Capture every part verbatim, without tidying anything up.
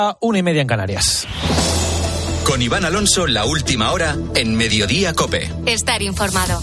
Una y media en Canarias. Con Iván Alonso, la última hora en Mediodía COPE. Estar informado.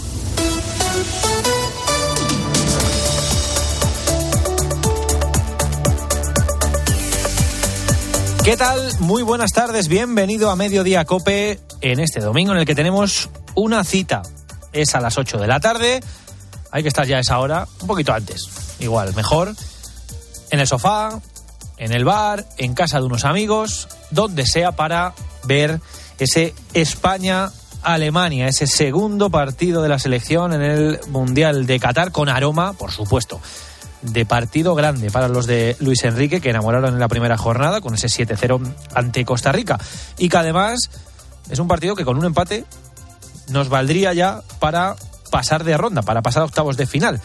¿Qué tal? Muy buenas tardes, bienvenido a Mediodía COPE en este domingo en el que tenemos una cita. Es a las ocho de la tarde, hay que estar ya a esa hora, un poquito antes, igual, mejor, en el sofá, en el bar, en casa de unos amigos, donde sea, para ver ese España-Alemania, ese segundo partido de la selección en el Mundial de Qatar, con aroma, por supuesto, de partido grande para los de Luis Enrique, que enamoraron en la primera jornada con ese siete cero ante Costa Rica, y que además es un partido que con un empate nos valdría ya para pasar de ronda, para pasar a octavos de final,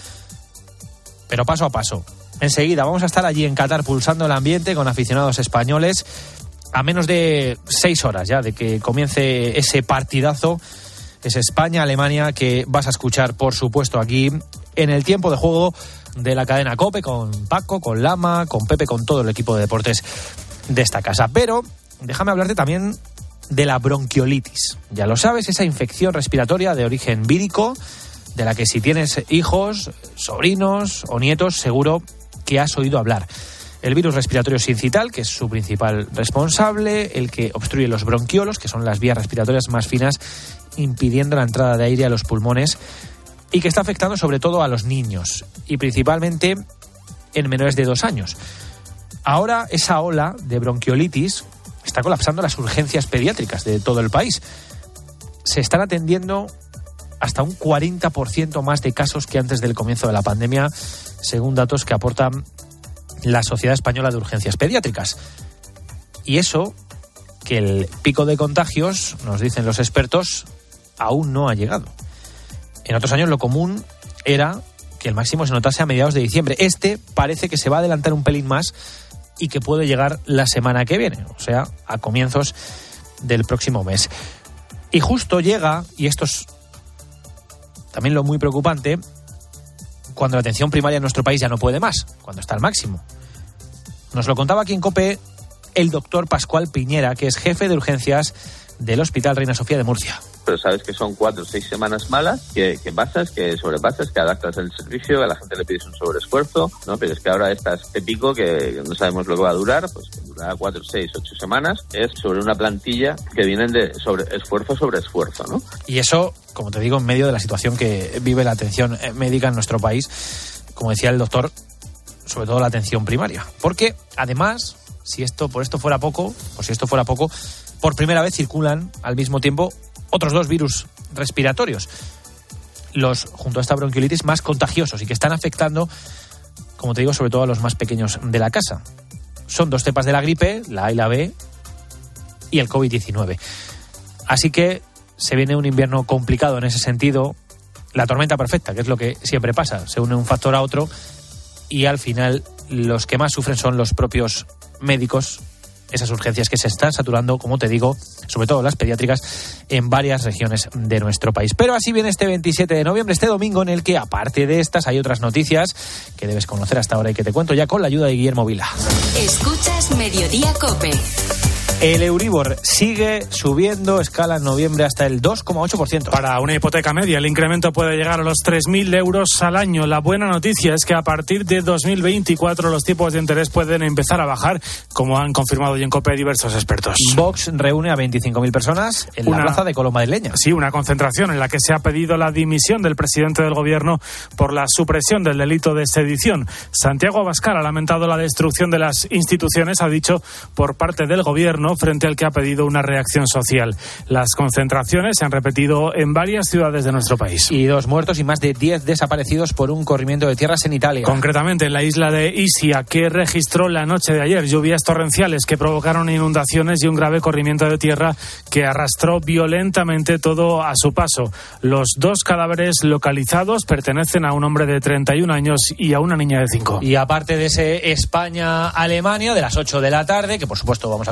pero paso a paso. Enseguida vamos a estar allí en Qatar pulsando el ambiente con aficionados españoles a menos de seis horas ya de que comience ese partidazo, ese España-Alemania, que vas a escuchar, por supuesto, aquí en el tiempo de juego de la cadena COPE, con Paco, con Lama, con Pepe, con todo el equipo de deportes de esta casa. Pero déjame hablarte también de la bronquiolitis. Ya lo sabes, esa infección respiratoria de origen vírico, de la que si tienes hijos, sobrinos o nietos, seguro que has oído hablar. El virus respiratorio sincital, que es su principal responsable, el que obstruye los bronquiolos, que son las vías respiratorias más finas, impidiendo la entrada de aire a los pulmones, y que está afectando sobre todo a los niños, y principalmente en menores de dos años. Ahora esa ola de bronquiolitis está colapsando las urgencias pediátricas de todo el país. Se están atendiendo hasta un cuarenta por ciento más de casos que antes del comienzo de la pandemia, según datos que aportan la Sociedad Española de Urgencias Pediátricas. Y eso, que el pico de contagios, nos dicen los expertos, aún no ha llegado. En otros años lo común era que el máximo se notase a mediados de diciembre. Este parece que se va a adelantar un pelín más y que puede llegar la semana que viene, o sea, a comienzos del próximo mes. Y justo llega, y esto es también lo muy preocupante, cuando la atención primaria en nuestro país ya no puede más, cuando está al máximo. Nos lo contaba aquí en COPE el doctor Pascual Piñera, que es jefe de urgencias del Hospital Reina Sofía de Murcia. Pero sabes que son cuatro o seis semanas malas, que, que pasas, que sobrepasas, que adaptas el servicio, que a la gente le pides un sobreesfuerzo, ¿no? Pero es que ahora está este pico que no sabemos lo que va a durar, pues que durará cuatro, seis, ocho semanas, es sobre una plantilla que vienen de sobre esfuerzo sobre esfuerzo, ¿no? Y eso, como te digo, en medio de la situación que vive la atención médica en nuestro país, como decía el doctor, sobre todo la atención primaria. Porque, además, si esto por esto fuera poco, o si esto fuera poco, por primera vez circulan al mismo tiempo otros dos virus respiratorios, los, junto a esta bronquiolitis, más contagiosos y que están afectando, como te digo, sobre todo a los más pequeños de la casa. Son dos cepas de la gripe, la A y la B, y el covid diecinueve. Así que se viene un invierno complicado en ese sentido, la tormenta perfecta, que es lo que siempre pasa, se une un factor a otro y al final los que más sufren son los propios médicos, esas urgencias que se están saturando, como te digo, sobre todo las pediátricas, en varias regiones de nuestro país. Pero así viene este veintisiete de noviembre, este domingo, en el que, aparte de estas, hay otras noticias que debes conocer hasta ahora y que te cuento ya con la ayuda de Guillermo Vila. Escuchas Mediodía COPE. El Euribor sigue subiendo, escala en noviembre hasta el dos coma ocho por ciento. Para una hipoteca media, el incremento puede llegar a los tres mil euros al año. La buena noticia es que a partir de dos mil veinticuatro los tipos de interés pueden empezar a bajar, como han confirmado hoy en COPE diversos expertos. Vox reúne a veinticinco mil personas en una, la plaza de Coloma de Leña. Sí, una concentración en la que se ha pedido la dimisión del presidente del gobierno por la supresión del delito de sedición. Santiago Abascal ha lamentado la destrucción de las instituciones, ha dicho, por parte del gobierno, frente al que ha pedido una reacción social. Las concentraciones se han repetido en varias ciudades de nuestro país. Y dos muertos y más de diez desaparecidos por un corrimiento de tierras en Italia. Concretamente en la isla de Ischia, que registró la noche de ayer lluvias torrenciales que provocaron inundaciones y un grave corrimiento de tierra que arrastró violentamente todo a su paso. Los dos cadáveres localizados pertenecen a un hombre de treinta y un años y a una niña de cinco. Y aparte de ese España-Alemania de las ocho de la tarde, que por supuesto vamos a contar aquí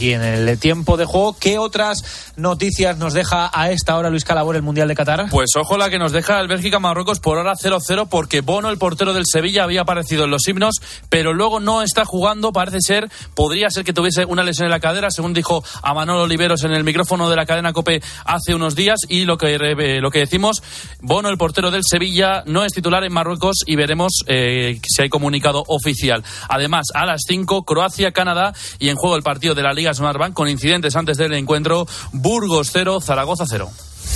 aquí en el tiempo de juego. ¿Qué otras noticias nos deja a esta hora Luis Calabor el Mundial de Qatar? Pues ojo la que nos deja el Bélgica-Marruecos por ahora cero cero, porque Bono, el portero del Sevilla, había aparecido en los himnos, pero luego no está jugando, parece ser, podría ser que tuviese una lesión en la cadera, según dijo a Manolo Oliveros en el micrófono de la cadena COPE hace unos días, y lo que, eh, lo que decimos, Bono, el portero del Sevilla, no es titular en Marruecos y veremos eh, si hay comunicado oficial. Además, a las cinco, Croacia, Canadá, y en juego el partido de la Liga Smartbank con incidentes antes del encuentro, Burgos cero, Zaragoza cero.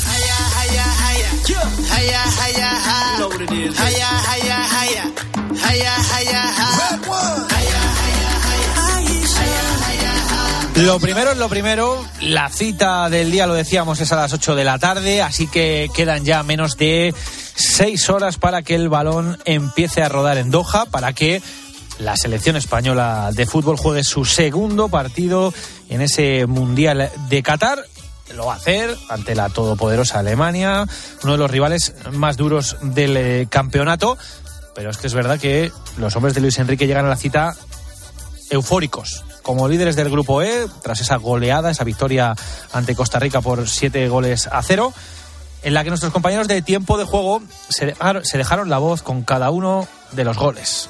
Lo primero es lo primero, la cita del día, lo decíamos, es a las ocho de la tarde, así que quedan ya menos de seis horas para que el balón empiece a rodar en Doha, para que la selección española de fútbol juegue su segundo partido en ese Mundial de Qatar. Lo va a hacer ante la todopoderosa Alemania, uno de los rivales más duros del eh, campeonato, pero es que es verdad que los hombres de Luis Enrique llegan a la cita eufóricos, como líderes del Grupo E, tras esa goleada, esa victoria ante Costa Rica por siete goles a cero, en la que nuestros compañeros de tiempo de juego se dejaron, se dejaron la voz con cada uno de los goles.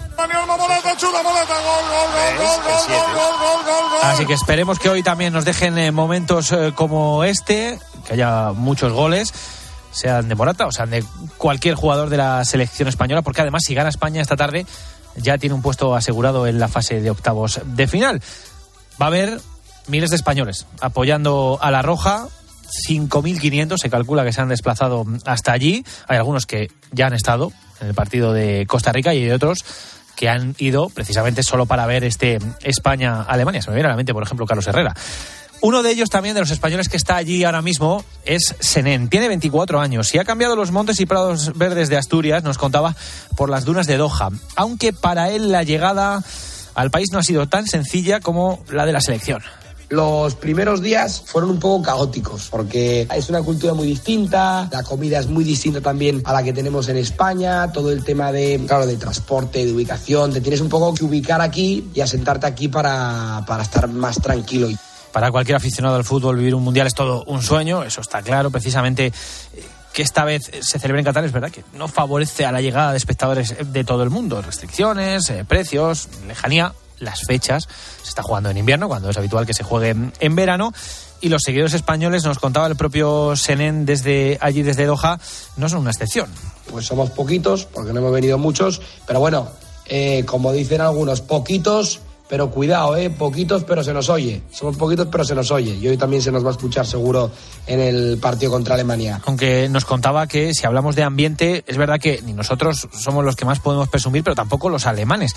Así que esperemos que hoy también nos dejen momentos como este, que haya muchos goles, sean de Morata o sean de cualquier jugador de la selección española, porque además si gana España esta tarde ya tiene un puesto asegurado en la fase de octavos de final. Va a haber miles de españoles apoyando a la Roja, cinco mil quinientos se calcula que se han desplazado hasta allí. Hay algunos que ya han estado en el partido de Costa Rica y hay otros que han ido precisamente solo para ver este España-Alemania. Se me viene a la mente, por ejemplo, Carlos Herrera. Uno de ellos también, de los españoles que está allí ahora mismo, es Senén. Tiene veinticuatro años y ha cambiado los montes y prados verdes de Asturias, nos contaba, por las dunas de Doha. Aunque para él la llegada al país no ha sido tan sencilla como la de la selección. Los primeros días fueron un poco caóticos, porque es una cultura muy distinta, la comida es muy distinta también a la que tenemos en España, todo el tema de, claro, de transporte, de ubicación, te tienes un poco que ubicar aquí y asentarte aquí para, para estar más tranquilo. Para cualquier aficionado al fútbol, vivir un mundial es todo un sueño, eso está claro. Precisamente que esta vez se celebre en Qatar, es verdad que no favorece a la llegada de espectadores de todo el mundo. Restricciones, eh, precios, lejanía, las fechas. Se está jugando en invierno, cuando es habitual que se juegue en verano. Y los seguidores españoles, nos contaba el propio Senén desde allí, desde Doha, no son una excepción. Pues somos poquitos, porque no hemos venido muchos, pero bueno, eh, como dicen algunos, poquitos, pero cuidado, eh, poquitos, pero se nos oye. Somos poquitos, pero se nos oye. Y hoy también se nos va a escuchar seguro en el partido contra Alemania. Aunque nos contaba que si hablamos de ambiente, es verdad que ni nosotros somos los que más podemos presumir, pero tampoco los alemanes.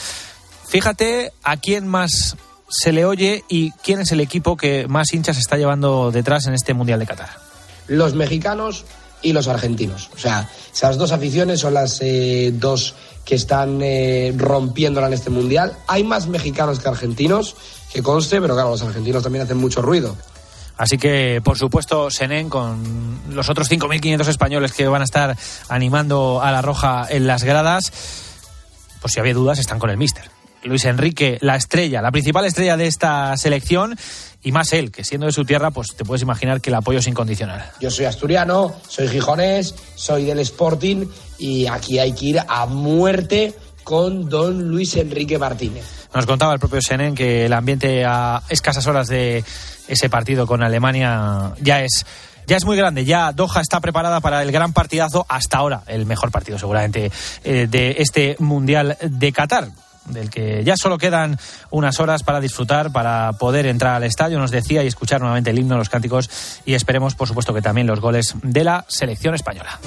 Fíjate a quién más se le oye y quién es el equipo que más hinchas está llevando detrás en este Mundial de Qatar. Los mexicanos y los argentinos. O sea, esas dos aficiones son las eh, dos que están eh, rompiéndola en este Mundial. Hay más mexicanos que argentinos, que conste, pero claro, los argentinos también hacen mucho ruido. Así que, por supuesto, Senén, con los otros cinco mil quinientos españoles que van a estar animando a la Roja en las gradas, pues si había dudas, están con el míster. Luis Enrique, la estrella, la principal estrella de esta selección, y más él, que siendo de su tierra, pues te puedes imaginar que el apoyo es incondicional. Yo soy asturiano, soy gijonés, soy del Sporting, y aquí hay que ir a muerte con don Luis Enrique Martínez. Nos contaba el propio Senén que el ambiente a escasas horas de ese partido con Alemania ya es... Ya es muy grande, ya Doha está preparada para el gran partidazo, hasta ahora el mejor partido seguramente eh, de este Mundial de Qatar, del que ya solo quedan unas horas para disfrutar, para poder entrar al estadio, nos decía, y escuchar nuevamente el himno, los cánticos, y esperemos, por supuesto, que también los goles de la selección española.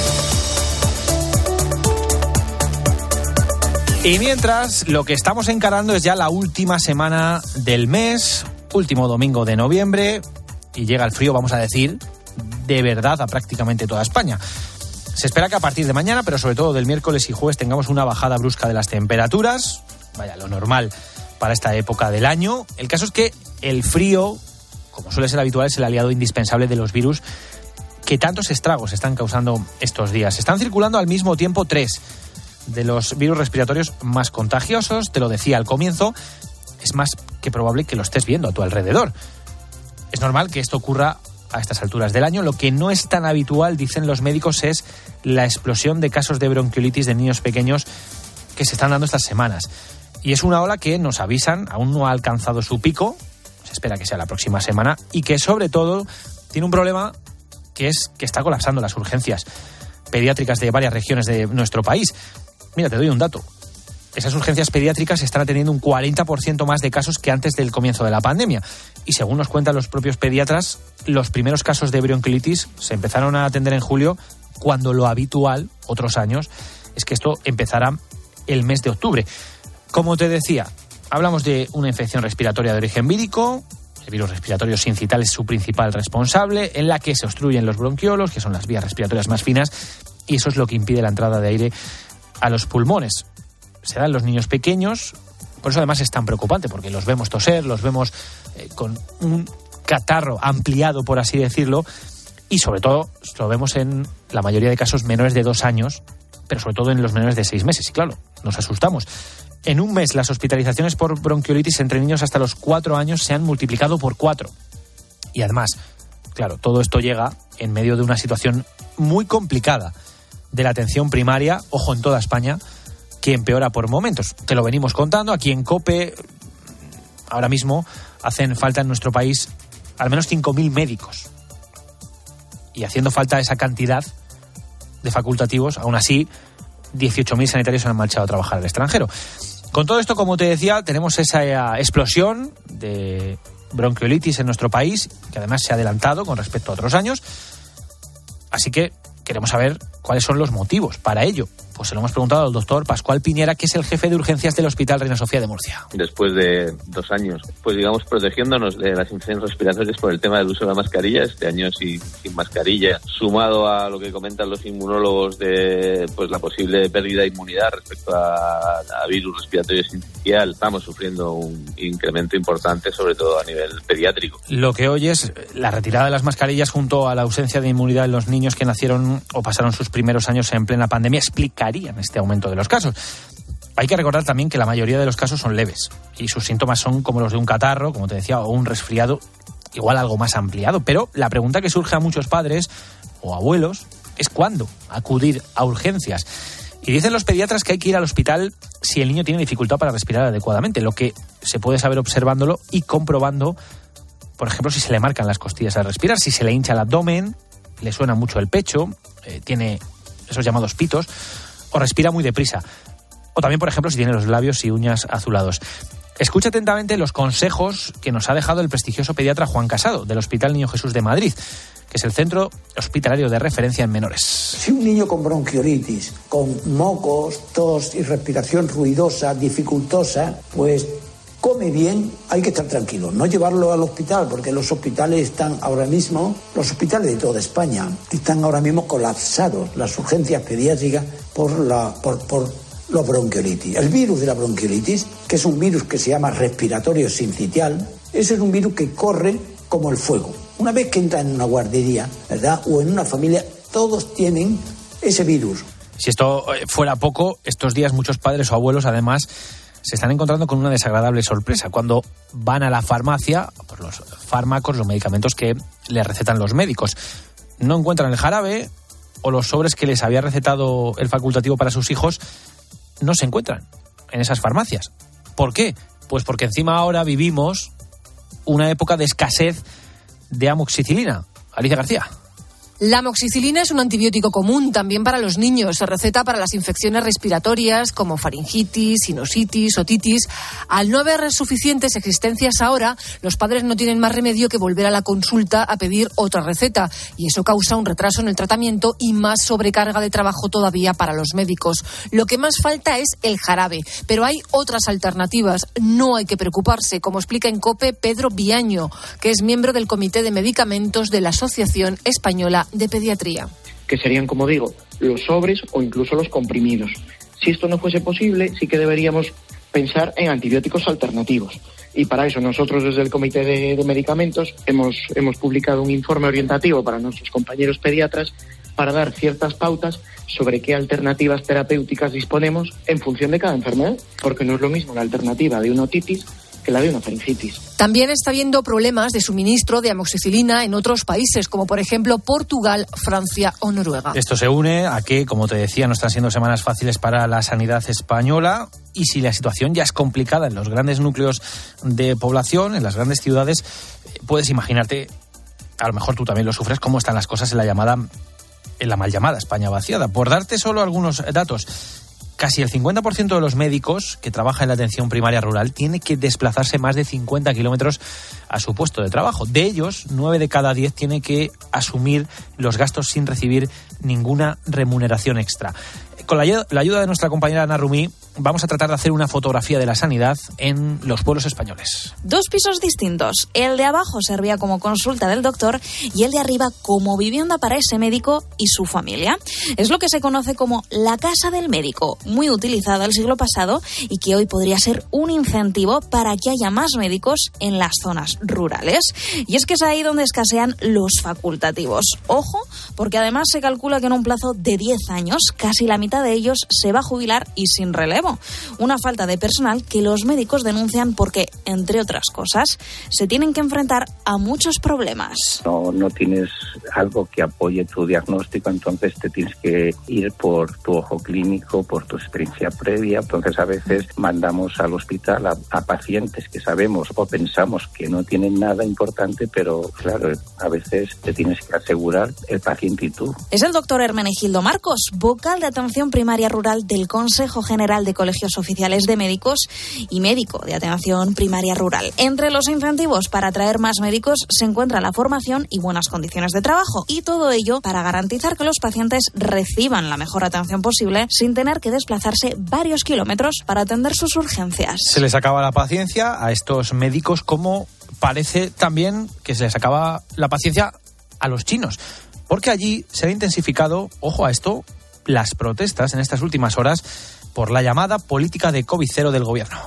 Y mientras, lo que estamos encarando es ya la última semana del mes, último domingo de noviembre, y llega el frío, vamos a decir, de verdad a prácticamente toda España. Se espera que a partir de mañana, pero sobre todo del miércoles y jueves, tengamos una bajada brusca de las temperaturas. Vaya, lo normal para esta época del año. El caso es que el frío, como suele ser habitual, es el aliado indispensable de los virus que tantos estragos están causando estos días. Están circulando al mismo tiempo tres de los virus respiratorios más contagiosos. Te lo decía al comienzo. Es más que probable que lo estés viendo a tu alrededor. Es normal que esto ocurra a estas alturas del año. Lo que no es tan habitual, dicen los médicos, es la explosión de casos de bronquiolitis de niños pequeños que se están dando estas semanas. Y es una ola que, nos avisan, aún no ha alcanzado su pico, se espera que sea la próxima semana, y que sobre todo tiene un problema que es que está colapsando las urgencias pediátricas de varias regiones de nuestro país. Mira, te doy un dato. Esas urgencias pediátricas están atendiendo un cuarenta por ciento más de casos que antes del comienzo de la pandemia. Y según nos cuentan los propios pediatras, los primeros casos de bronquiolitis se empezaron a atender en julio, cuando lo habitual, otros años, es que esto empezará el mes de octubre. Como te decía, hablamos de una infección respiratoria de origen vírico. El virus respiratorio sincital es su principal responsable, en la que se obstruyen los bronquiolos, que son las vías respiratorias más finas, y eso es lo que impide la entrada de aire a los pulmones. Se da en los niños pequeños, por eso además es tan preocupante, porque los vemos toser, los vemos eh, con un catarro ampliado, por así decirlo, y sobre todo lo vemos en la mayoría de casos menores de dos años, pero sobre todo en los menores de seis meses, y claro, nos asustamos. En un mes las hospitalizaciones por bronquiolitis entre niños hasta los cuatro años se han multiplicado por cuatro. Y además, claro, todo esto llega en medio de una situación muy complicada de la atención primaria, ojo, en toda España, que empeora por momentos. Te lo venimos contando, aquí en COPE ahora mismo hacen falta en nuestro país al menos cinco mil médicos. Y haciendo falta esa cantidad de facultativos, aún así dieciocho mil sanitarios se han marchado a trabajar al extranjero. Con todo esto, como te decía, tenemos esa explosión de bronquiolitis en nuestro país, que además se ha adelantado con respecto a otros años. Así que queremos saber cuáles son los motivos para ello. Pues se lo hemos preguntado al doctor Pascual Piñera, que es el jefe de urgencias del Hospital Reina Sofía de Murcia. Después de dos años, pues digamos, protegiéndonos de las infecciones respiratorias por el tema del uso de la mascarilla, este año sin, sin mascarilla, sumado a lo que comentan los inmunólogos de pues la posible pérdida de inmunidad respecto a, a virus respiratorio sincicial, estamos sufriendo un incremento importante, sobre todo a nivel pediátrico. Lo que oyes, la retirada de las mascarillas junto a la ausencia de inmunidad en los niños que nacieron o pasaron sus primeros años en plena pandemia, explica este aumento de los casos. Hay que recordar también que la mayoría de los casos son leves y sus síntomas son como los de un catarro, como te decía, o un resfriado, igual algo más ampliado. Pero la pregunta que surge a muchos padres o abuelos es ¿cuándo acudir a urgencias? Y dicen los pediatras que hay que ir al hospital si el niño tiene dificultad para respirar adecuadamente, lo que se puede saber observándolo y comprobando, por ejemplo, si se le marcan las costillas al respirar, si se le hincha el abdomen, le suena mucho el pecho, eh, tiene esos llamados pitos, o respira muy deprisa. O también, por ejemplo, si tiene los labios y uñas azulados. Escucha atentamente los consejos que nos ha dejado el prestigioso pediatra Juan Casado, del Hospital Niño Jesús de Madrid, que es el centro hospitalario de referencia en menores. Si un niño con bronquiolitis, con mocos, tos y respiración ruidosa, dificultosa, pues come bien, hay que estar tranquilo, no llevarlo al hospital, porque los hospitales están ahora mismo, los hospitales de toda España, están ahora mismo colapsados, las urgencias pediátricas por la por, por la bronquiolitis. El virus de la bronquiolitis, que es un virus que se llama respiratorio sincitial, ese es un virus que corre como el fuego. Una vez que entra en una guardería, ¿verdad?, o en una familia, todos tienen ese virus. Si esto fuera poco, estos días muchos padres o abuelos, además, se están encontrando con una desagradable sorpresa cuando van a la farmacia por los fármacos, los medicamentos que les recetan los médicos. No encuentran el jarabe o los sobres que les había recetado el facultativo para sus hijos no se encuentran en esas farmacias. ¿Por qué? Pues porque encima ahora vivimos una época de escasez de amoxicilina. Alicia García. La amoxicilina es un antibiótico común también para los niños. Se receta para las infecciones respiratorias como faringitis, sinusitis, otitis. Al no haber suficientes existencias ahora, los padres no tienen más remedio que volver a la consulta a pedir otra receta. Y eso causa un retraso en el tratamiento y más sobrecarga de trabajo todavía para los médicos. Lo que más falta es el jarabe. Pero hay otras alternativas. No hay que preocuparse, como explica en COPE Pedro Viaño, que es miembro del Comité de Medicamentos de la Asociación Española de Pediatría. Que serían, como digo, los sobres o incluso los comprimidos. Si esto no fuese posible, sí que deberíamos pensar en antibióticos alternativos. Y para eso nosotros desde el Comité de, de Medicamentos hemos, hemos publicado un informe orientativo para nuestros compañeros pediatras para dar ciertas pautas sobre qué alternativas terapéuticas disponemos en función de cada enfermedad. Porque no es lo mismo la alternativa de una otitis que la de una faringitis. También está habiendo problemas de suministro de amoxicilina en otros países, como por ejemplo Portugal, Francia o Noruega. Esto se une a que, como te decía, no están siendo semanas fáciles para la sanidad española, y si la situación ya es complicada en los grandes núcleos de población, en las grandes ciudades, puedes imaginarte, a lo mejor tú también lo sufres, cómo están las cosas en la llamada, en la mal llamada España vaciada. Por darte solo algunos datos, casi el cincuenta por ciento de los médicos que trabajan en la atención primaria rural tiene que desplazarse más de cincuenta kilómetros a su puesto de trabajo. De ellos, nueve de cada diez tiene que asumir los gastos sin recibir ninguna remuneración extra. Con la, la ayuda de nuestra compañera Ana Rumí, vamos a tratar de hacer una fotografía de la sanidad en los pueblos españoles. Dos pisos distintos. El de abajo servía como consulta del doctor y el de arriba como vivienda para ese médico y su familia. Es lo que se conoce como la casa del médico, muy utilizada el siglo pasado y que hoy podría ser un incentivo para que haya más médicos en las zonas rurales. Y es que es ahí donde escasean los facultativos. Ojo, porque además se calcula que en un plazo de diez años casi la mitad de ellos se va a jubilar y sin relevo. Una falta de personal que los médicos denuncian porque, entre otras cosas, se tienen que enfrentar a muchos problemas. No, no tienes algo que apoye tu diagnóstico, entonces te tienes que ir por tu ojo clínico, por tu experiencia previa. Entonces a veces mandamos al hospital a, a pacientes que sabemos o pensamos que no tienen nada importante, pero claro, a veces te tienes que asegurar el paciente y tú. Es el doctor Hermenegildo Marcos, vocal de atención primaria rural del Consejo General de Colegios Oficiales de Médicos y médico de atención primaria rural. Entre los incentivos para atraer más médicos se encuentra la formación y buenas condiciones de trabajo, y todo ello para garantizar que los pacientes reciban la mejor atención posible sin tener que desplazarse varios kilómetros para atender sus urgencias. Se les acaba la paciencia a estos médicos, como parece también que se les acaba la paciencia a los chinos, porque allí se ha intensificado, ojo a esto, las protestas en estas últimas horas por la llamada política de COVID cero del gobierno.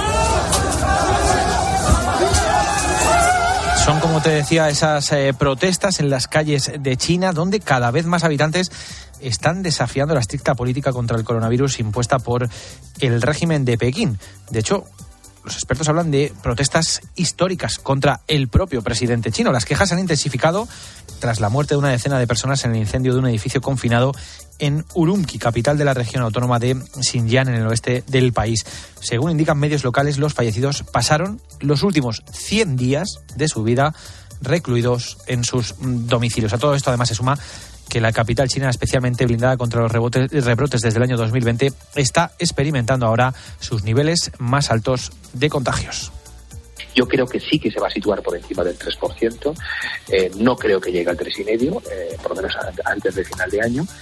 Son, como te decía, esas eh, protestas en las calles de China, donde cada vez más habitantes están desafiando la estricta política contra el coronavirus impuesta por el régimen de Pekín. De hecho, los expertos hablan de protestas históricas contra el propio presidente chino. Las quejas se han intensificado tras la muerte de una decena de personas en el incendio de un edificio confinado en Urumqi, capital de la región autónoma de Xinjiang, en el oeste del país. Según indican medios locales, los fallecidos pasaron los últimos cien días de su vida recluidos en sus domicilios. A todo esto, además, se suma que la capital china, especialmente blindada contra los rebotes, rebrotes desde el año dos mil veinte, está experimentando ahora sus niveles más altos de contagios. Yo creo que sí que se va a situar por encima del tres por ciento. Eh, no creo que llegue al tres coma cinco por ciento, eh, por lo menos antes de final de año.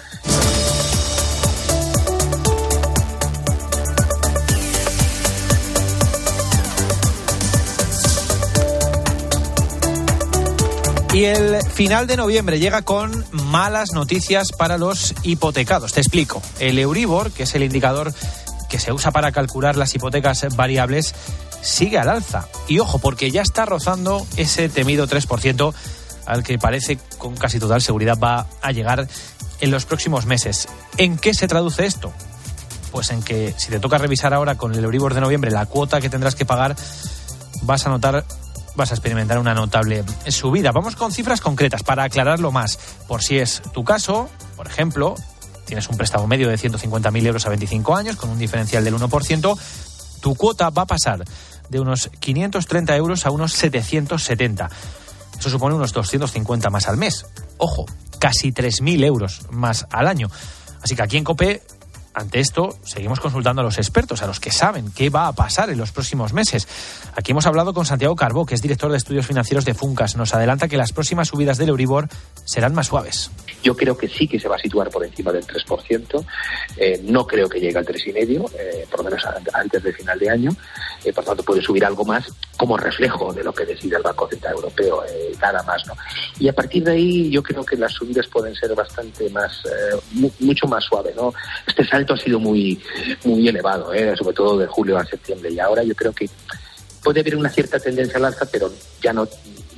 Y el final de noviembre llega con malas noticias para los hipotecados. Te explico. El Euribor, que es el indicador que se usa para calcular las hipotecas variables, sigue al alza. Y ojo, porque ya está rozando ese temido tres por ciento al que parece con casi total seguridad va a llegar en los próximos meses. ¿En qué se traduce esto? Pues en que si te toca revisar ahora con el Euribor de noviembre la cuota que tendrás que pagar, vas a notar... vas a experimentar una notable subida. Vamos con cifras concretas para aclararlo más. Por si es tu caso, por ejemplo, tienes un préstamo medio de ciento cincuenta mil euros a veinticinco años con un diferencial del uno por ciento, tu cuota va a pasar de unos quinientos treinta euros a unos setecientos setenta. Eso supone unos doscientos cincuenta más al mes. Ojo, casi tres mil euros más al año. Así que aquí en COPE, ante esto, seguimos consultando a los expertos, a los que saben qué va a pasar en los próximos meses. Aquí hemos hablado con Santiago Carbó, que es director de estudios financieros de Funcas. Nos adelanta que las próximas subidas del Euribor serán más suaves. Yo creo que sí que se va a situar por encima del tres por ciento. Eh, no creo que llegue al tres coma cinco, eh, por lo menos antes de final de año. Eh, por tanto, puede subir algo más como reflejo de lo que decide el Banco Central Europeo, eh, nada más, ¿no? Y a partir de ahí yo creo que las subidas pueden ser bastante más, eh, mu- mucho más suaves, ¿no? Este salto ha sido muy, muy elevado, ¿eh? Sobre todo de julio a septiembre, y ahora yo creo que puede haber una cierta tendencia al alza, pero ya no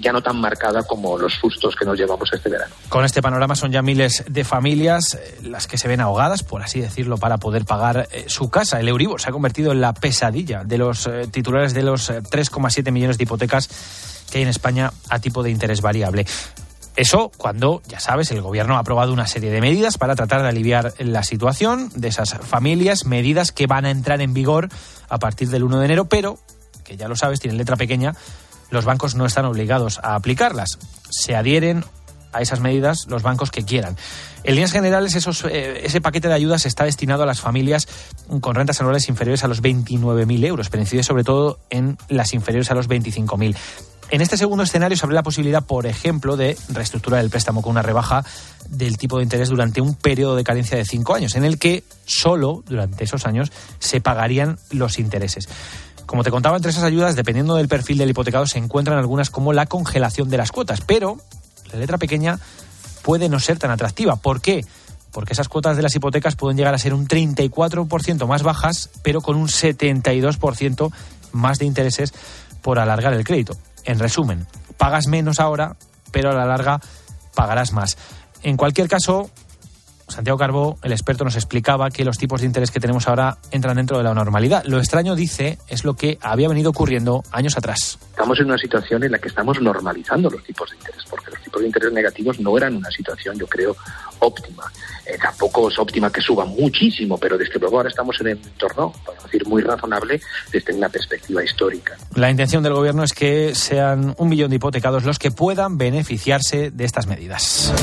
ya no tan marcada como los sustos que nos llevamos este verano. Con este panorama son ya miles de familias eh, las que se ven ahogadas, por así decirlo, para poder pagar eh, su casa. El Euribor se ha convertido en la pesadilla de los eh, titulares de los eh, tres coma siete millones de hipotecas que hay en España a tipo de interés variable. Eso cuando, ya sabes, el gobierno ha aprobado una serie de medidas para tratar de aliviar la situación de esas familias, medidas que van a entrar en vigor a partir del uno de enero, pero, que ya lo sabes, tienen letra pequeña, los bancos no están obligados a aplicarlas. Se adhieren a esas medidas los bancos que quieran. En líneas generales, esos, eh, ese paquete de ayudas está destinado a las familias con rentas anuales inferiores a los veintinueve mil euros, pero incide sobre todo en las inferiores a los veinticinco mil. En este segundo escenario se abre la posibilidad, por ejemplo, de reestructurar el préstamo con una rebaja del tipo de interés durante un periodo de carencia de cinco años, en el que solo durante esos años se pagarían los intereses. Como te contaba, entre esas ayudas, dependiendo del perfil del hipotecado, se encuentran algunas como la congelación de las cuotas, pero la letra pequeña puede no ser tan atractiva. ¿Por qué? Porque esas cuotas de las hipotecas pueden llegar a ser un treinta y cuatro por ciento más bajas, pero con un setenta y dos por ciento más de intereses por alargar el crédito. En resumen, pagas menos ahora, pero a la larga pagarás más. En cualquier caso, Santiago Carbó, el experto, nos explicaba que los tipos de interés que tenemos ahora entran dentro de la normalidad. Lo extraño, dice, es lo que había venido ocurriendo años atrás. Estamos en una situación en la que estamos normalizando los tipos de interés, porque los tipos de interés negativos no eran una situación, yo creo, óptima. Eh, tampoco es óptima que suban muchísimo, pero desde luego ahora estamos en un entorno, podemos decir, muy razonable desde una perspectiva histórica. La intención del gobierno es que sean un millón de hipotecados los que puedan beneficiarse de estas medidas.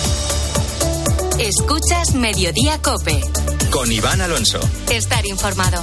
Escuchas Mediodía COPE. Con Iván Alonso. Estar informado.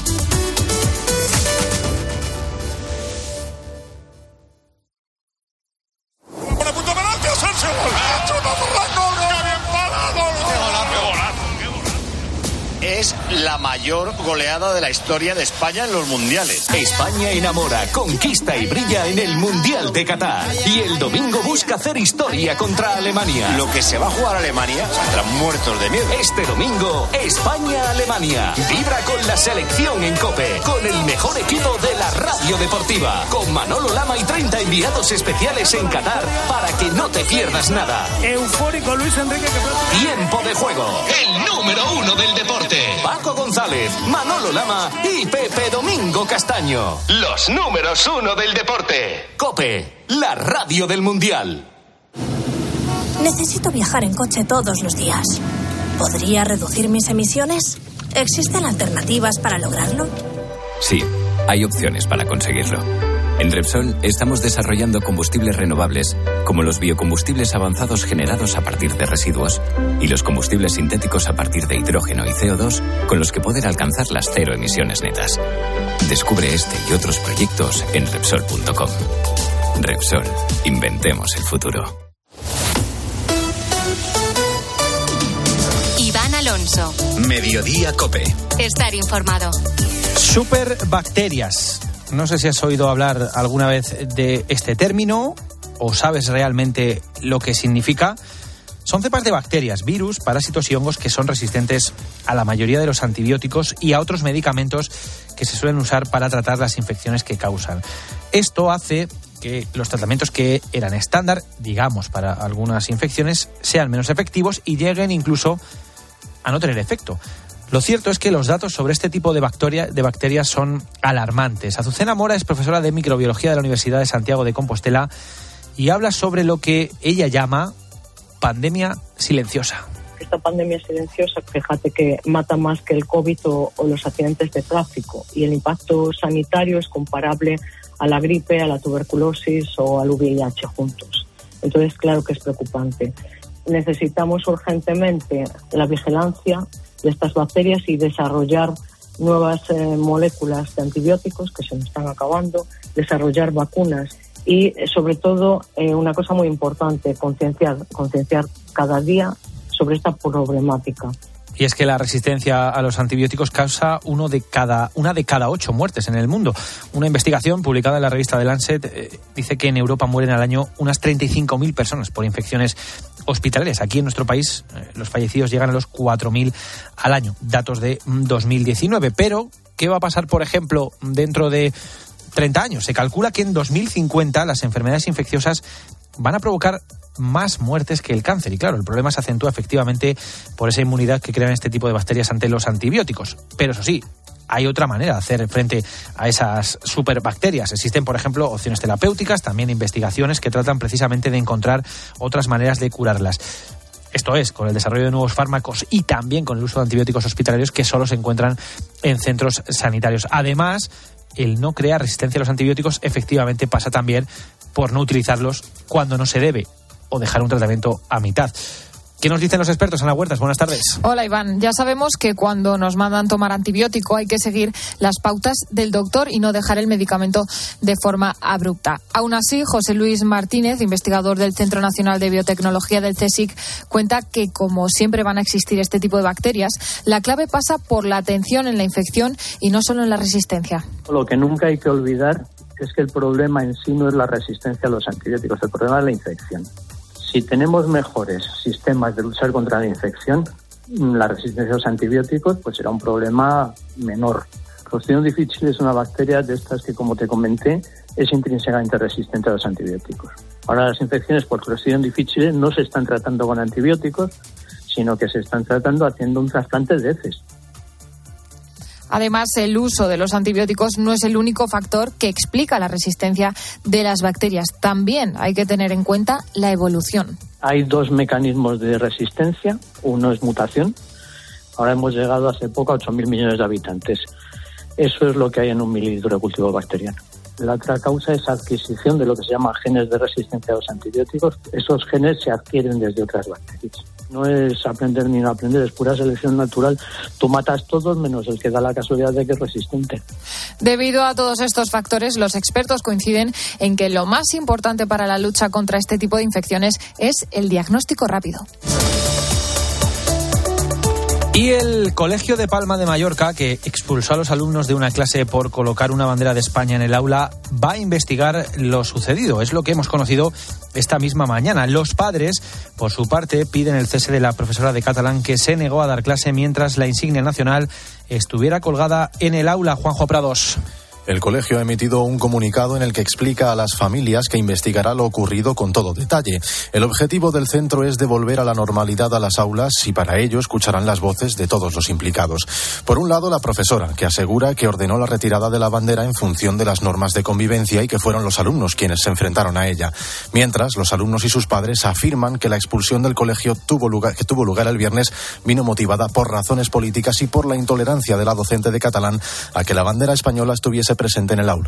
Es la mayor goleada de la historia de España en los mundiales. España enamora, conquista y brilla en el Mundial de Qatar. Y el domingo busca hacer historia contra Alemania. Lo que se va a jugar a Alemania saldrán muertos de miedo. Este domingo, España-Alemania. Vibra con la selección en COPE, con el mejor equipo de la radio deportiva, con Manolo Lama y treinta enviados especiales en Qatar para que no te pierdas nada. Eufórico Luis Enrique. Que... Tiempo de juego. El número uno del deporte. Paco González, Manolo Lama y Pepe Domingo Castaño. Los números uno del deporte. COPE, la radio del Mundial. Necesito viajar en coche todos los días. ¿Podría reducir mis emisiones? ¿Existen alternativas para lograrlo? Sí, hay opciones para conseguirlo. En Repsol estamos desarrollando combustibles renovables, como los biocombustibles avanzados generados a partir de residuos y los combustibles sintéticos a partir de hidrógeno y C O dos, con los que poder alcanzar las cero emisiones netas. Descubre este y otros proyectos en Repsol punto com. Repsol, inventemos el futuro. Iván Alonso. Mediodía COPE. Estar informado. Superbacterias. No sé si has oído hablar alguna vez de este término o sabes realmente lo que significa. Son cepas de bacterias, virus, parásitos y hongos que son resistentes a la mayoría de los antibióticos y a otros medicamentos que se suelen usar para tratar las infecciones que causan. Esto hace que los tratamientos que eran estándar, digamos, para algunas infecciones, sean menos efectivos y lleguen incluso a no tener efecto. Lo cierto es que los datos sobre este tipo de, bacteria, de bacterias son alarmantes. Azucena Mora es profesora de microbiología de la Universidad de Santiago de Compostela y habla sobre lo que ella llama pandemia silenciosa. Esta pandemia silenciosa, fíjate que mata más que el COVID o, o los accidentes de tráfico, y el impacto sanitario es comparable a la gripe, a la tuberculosis o al V I H juntos. Entonces, claro que es preocupante. Necesitamos urgentemente la vigilancia de estas bacterias y desarrollar nuevas eh, moléculas de antibióticos que se nos están acabando, desarrollar vacunas y, eh, sobre todo, eh, una cosa muy importante, concienciar, concienciar cada día sobre esta problemática. Y es que la resistencia a los antibióticos causa uno de cada, una de cada ocho muertes en el mundo. Una investigación publicada en la revista The Lancet eh, dice que en Europa mueren al año unas treinta y cinco mil personas por infecciones hospitalarias. Aquí en nuestro país eh, los fallecidos llegan a los cuatro mil al año, datos de dos mil diecinueve. Pero, ¿qué va a pasar, por ejemplo, dentro de treinta años. Se calcula que en dos mil cincuenta las enfermedades infecciosas van a provocar más muertes que el cáncer. Y claro, el problema se acentúa efectivamente por esa inmunidad que crean este tipo de bacterias ante los antibióticos. Pero eso sí, hay otra manera de hacer frente a esas superbacterias. Existen, por ejemplo, opciones terapéuticas, también investigaciones que tratan precisamente de encontrar otras maneras de curarlas. Esto es, con el desarrollo de nuevos fármacos y también con el uso de antibióticos hospitalarios que solo se encuentran en centros sanitarios. Además, el no crear resistencia a los antibióticos efectivamente pasa también por no utilizarlos cuando no se debe o dejar un tratamiento a mitad. ¿Qué nos dicen los expertos? Ana Huertas, buenas tardes. Hola, Iván. Ya sabemos que cuando nos mandan tomar antibiótico hay que seguir las pautas del doctor y no dejar el medicamento de forma abrupta. Aún así, José Luis Martínez, investigador del Centro Nacional de Biotecnología del CSIC, cuenta que como siempre van a existir este tipo de bacterias, la clave pasa por la atención en la infección y no solo en la resistencia. Lo que nunca hay que olvidar es que el problema en sí no es la resistencia a los antibióticos, el problema es la infección. Si tenemos mejores sistemas de luchar contra la infección, la resistencia a los antibióticos pues será un problema menor. Clostridium difficile es una bacteria de estas que, como te comenté, es intrínsecamente resistente a los antibióticos. Ahora las infecciones por Clostridium difficile no se están tratando con antibióticos, sino que se están tratando haciendo un trasplante de heces. Además, el uso de los antibióticos no es el único factor que explica la resistencia de las bacterias. También hay que tener en cuenta la evolución. Hay dos mecanismos de resistencia. Uno es mutación. Ahora hemos llegado hace poco a ocho mil millones de habitantes. Eso es lo que hay en un mililitro de cultivo bacteriano. La otra causa es adquisición de lo que se llama genes de resistencia a los antibióticos. Esos genes se adquieren desde otras bacterias. No es aprender ni no aprender, es pura selección natural. Tú matas todos menos el que da la casualidad de que es resistente. Debido a todos estos factores, los expertos coinciden en que lo más importante para la lucha contra este tipo de infecciones es el diagnóstico rápido. Y el Colegio de Palma de Mallorca, que expulsó a los alumnos de una clase por colocar una bandera de España en el aula, va a investigar lo sucedido. Es lo que hemos conocido esta misma mañana. Los padres, por su parte, piden el cese de la profesora de catalán que se negó a dar clase mientras la insignia nacional estuviera colgada en el aula. Juanjo Prados. El colegio ha emitido un comunicado en el que explica a las familias que investigará lo ocurrido con todo detalle. El objetivo del centro es devolver a la normalidad a las aulas y para ello escucharán las voces de todos los implicados. Por un lado, la profesora, que asegura que ordenó la retirada de la bandera en función de las normas de convivencia y que fueron los alumnos quienes se enfrentaron a ella. Mientras, los alumnos y sus padres afirman que la expulsión del colegio tuvo lugar, que tuvo lugar el viernes vino motivada por razones políticas y por la intolerancia de la docente de catalán a que la bandera española estuviese presente en el aula.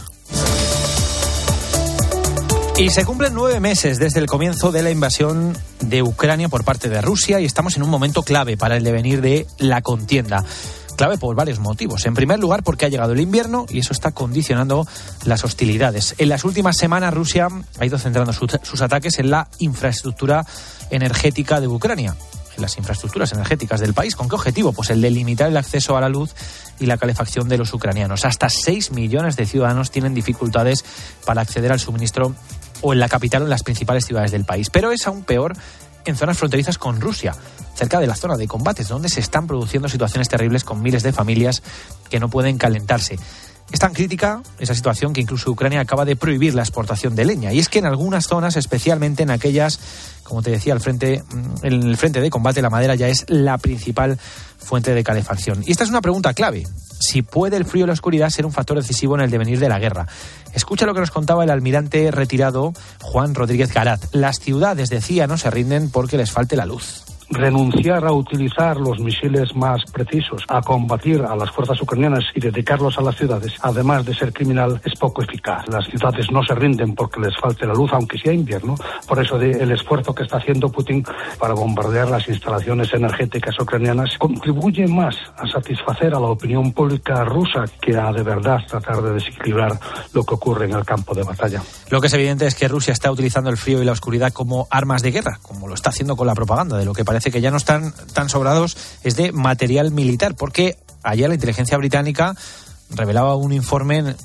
Y se cumplen nueve meses desde el comienzo de la invasión de Ucrania por parte de Rusia y estamos en un momento clave para el devenir de la contienda. Clave por varios motivos. En primer lugar, porque ha llegado el invierno y eso está condicionando las hostilidades. En las últimas semanas, Rusia ha ido centrando sus, sus ataques en la infraestructura energética de Ucrania. Las infraestructuras energéticas del país. ¿Con qué objetivo? Pues el de limitar el acceso a la luz y la calefacción de los ucranianos. Hasta seis millones de ciudadanos tienen dificultades para acceder al suministro o en la capital o en las principales ciudades del país. Pero es aún peor en zonas fronterizas con Rusia, cerca de la zona de combates, donde se están produciendo situaciones terribles con miles de familias que no pueden calentarse. Es tan crítica esa situación que incluso Ucrania acaba de prohibir la exportación de leña. Y es que en algunas zonas, especialmente en aquellas, como te decía, al frente, en el frente de combate, la madera ya es la principal fuente de calefacción. Y esta es una pregunta clave. Si puede el frío y la oscuridad ser un factor decisivo en el devenir de la guerra. Escucha lo que nos contaba el almirante retirado Juan Rodríguez Garat. Las ciudades, decía, no se rinden porque les falte la luz. Renunciar a utilizar los misiles más precisos, a combatir a las fuerzas ucranianas y dedicarlos a las ciudades, además de ser criminal, es poco eficaz. Las ciudades no se rinden porque les falte la luz, aunque sea invierno. Por eso de, el esfuerzo que está haciendo Putin para bombardear las instalaciones energéticas ucranianas contribuye más a satisfacer a la opinión pública rusa que a de verdad tratar de desequilibrar lo que ocurre en el campo de batalla. Lo que es evidente es que Rusia está utilizando el frío y la oscuridad como armas de guerra, como lo está haciendo con la propaganda, de lo que parece Parece que ya no están tan sobrados es de material militar, porque ayer la inteligencia británica revelaba un informe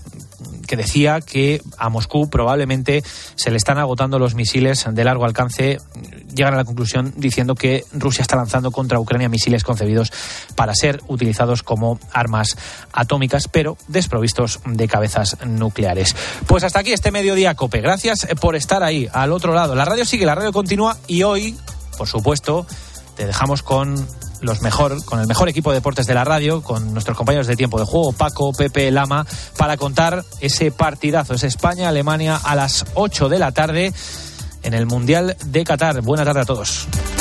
que decía que a Moscú probablemente se le están agotando los misiles de largo alcance. Llegan a la conclusión diciendo que Rusia está lanzando contra Ucrania misiles concebidos para ser utilizados como armas atómicas, pero desprovistos de cabezas nucleares. Pues hasta aquí este Mediodía COPE. Gracias por estar ahí, al otro lado. La radio sigue, la radio continúa y hoy, por supuesto, te dejamos con los mejor, con el mejor equipo de deportes de la radio, con nuestros compañeros de Tiempo de Juego, Paco, Pepe, Lama, para contar ese partidazo, ese España-Alemania a las ocho de la tarde en el Mundial de Qatar. Buena tarde a todos.